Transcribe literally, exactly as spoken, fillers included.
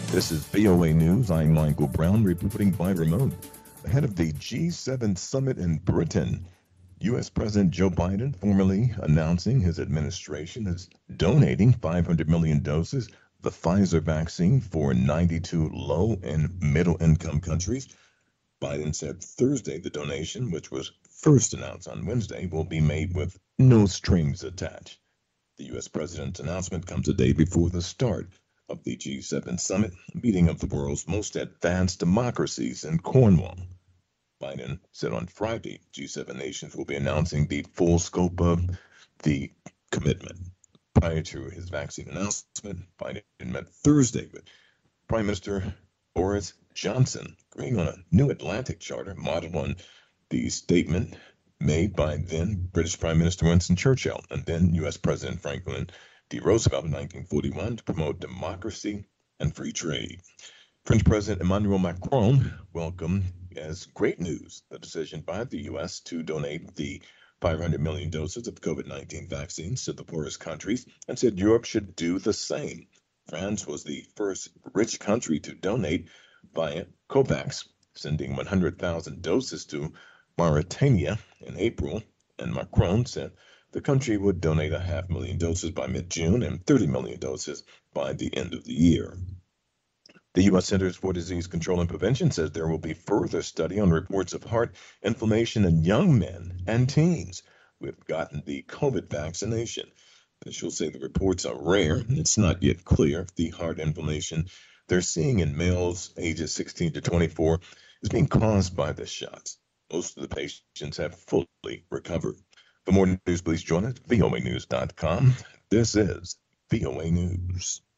This is V O A News. I'm Michael Brown reporting by remote. Ahead of the G seven summit in Britain, U S. President Joe Biden formally announcing his administration is donating five hundred million doses of the Pfizer vaccine for ninety-two low and middle income countries. Biden said Thursday the donation, which was first announced on Wednesday, will be made with no strings attached. The U S. president's announcement comes a day before the start of the G seven summit, meeting of the world's most advanced democracies in Cornwall. Biden said on Friday G seven nations will be announcing the full scope of the commitment. Prior to his vaccine announcement, Biden met Thursday with Prime Minister Boris Johnson, agreeing on a new Atlantic Charter modeled on the statement made by then British Prime Minister Winston Churchill and then U S. President Franklin D. Roosevelt in nineteen forty-one to promote democracy and free trade. French President Emmanuel Macron welcomed as great news the decision by the U S to donate the five hundred million doses of COVID nineteen vaccines to the poorest countries and said Europe should do the same. France was the first rich country to donate via COVAX, sending one hundred thousand doses to Mauritania in April, and Macron said the country would donate a half million doses by mid-June and thirty million doses by the end of the year. The U S. Centers for Disease Control and Prevention says there will be further study on reports of heart inflammation in young men and teens who have gotten the COVID vaccination. Officials say the reports are rare. It's not yet clear if the heart inflammation they're seeing in males ages sixteen to twenty-four is being caused by the shots. Most of the patients have fully recovered. For more news, please join us at V O A news dot com. This is V O A News.